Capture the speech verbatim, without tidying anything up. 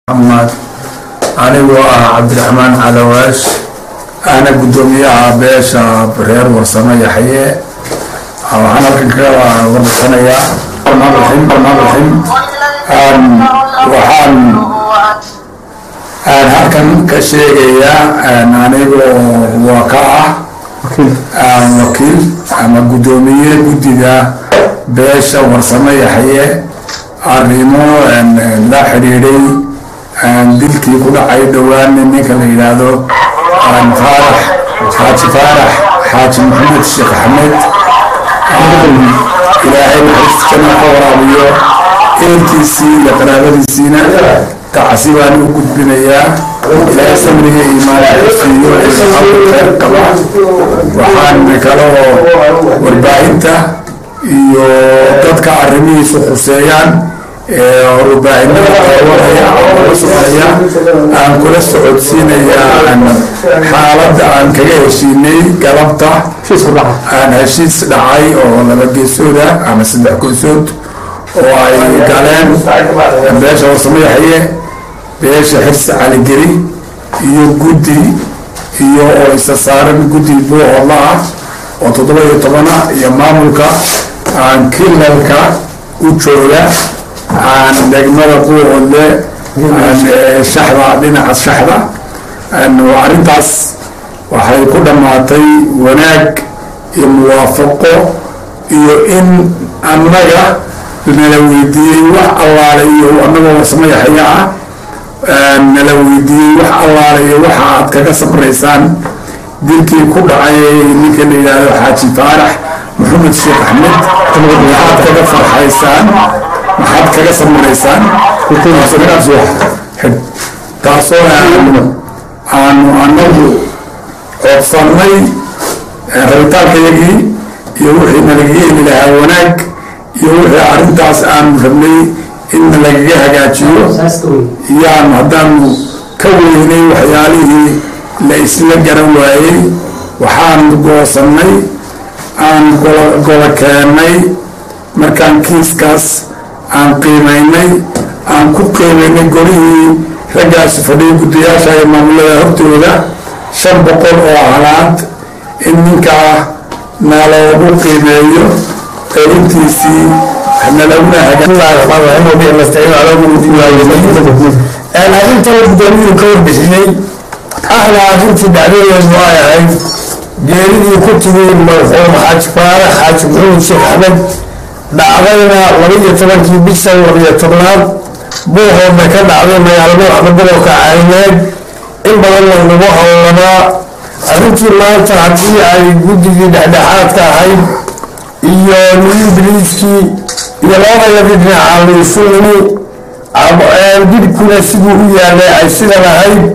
محمد أنا وعبد الرحمن علواش أنا قدوميها باشا برير ورسمة يحيى أو أنا كنكرا ورسمة يا برنامج الحين برنامج الحين أن وحن أن هكذا كشيء يا أن أنا وقع أن وكيل أما قدومية قدية باشا ورسمة يحيى arrimo la xiriiray dilkii ku dhacay dhowaan ninka la yiraahdo faarax xaaji faarax xaaji maxamed sheekh axmed ilaahay naxariistiisa ka waraabiyo eelkiisii iyo qaraabadiisiina tacsi baan u gudbinayaa ilaahay samriga iimaanka siiyo ee qaba waxaan kaloo warbaahinta iyo dadka arrimihiisu khuseeyaan warbaahinada waraya aan kula socodsiinayaa xaaladda aan kaga heshiinay galabta aan heshiis dhacay oo laba geesooda ama saddex geesood oo ay galeen beesha warsamo yaxye beesha xirsi caligeri iyo guddi iyo oo isa saaran guddi buuxoola ah oo toddoba iyo tobana iyo maamulka aan kilalka u jooga aan degmada buuxoodle shaxda dhinaca shaxda arrintaas waxay ku dhammaatay wanaag iyo muwaafaqo iyo in annaga nala weydiiyey wax allaale iyo annagoo warsamo yaxya ah nala weydiiyey wax allaale iyo waxa aad kaga sabraysaan dilkii ku dhacay ninka la yidhaahdo xaaji faarax maxamed sheekh axmed maxaad kaga farxaysaan maxaad kaga samaraysaan taasoo aanu anagu codsannay rabitaankayagii iyo wixii nalaga heli lahaa wanaag iyo wixii arrintaas aanu rabnay in nalagaga hagaajiyo yaanu haddaanu ka weynay waxyaalihii la isla garan waayey waxaan goosannay aan gola keennay markaan kiiskaas aan qiimaynay aan ku qiimaynay golihii raggaasi fadhiya guddiyaasha iyo maamulada hortooda shan boqol oo halaad in ninkaa naloogu qiimeeyo qaybintiisii nalaguna hagaaarrinta gudoomiyuu ka warbixiyey ahna arrintii dhacdadeedu ay ahayd geeridii ku timi marxuum xaaji faarax xaaji maxamed sheekh axmed dhacdayna labaiyo tobankii bisha labiyo tobnaad buuxoodna ka dhacday magaalada waxba gobolka cayneed in badan lanagu howlanaa arrintii maanta haddii ay guddigii dhexdhexaadka ahayd iyo nimin biliiskii iyo labadayadii dhinaca laysu nimi dibkuna siduu u yaalay ay sidan ahayd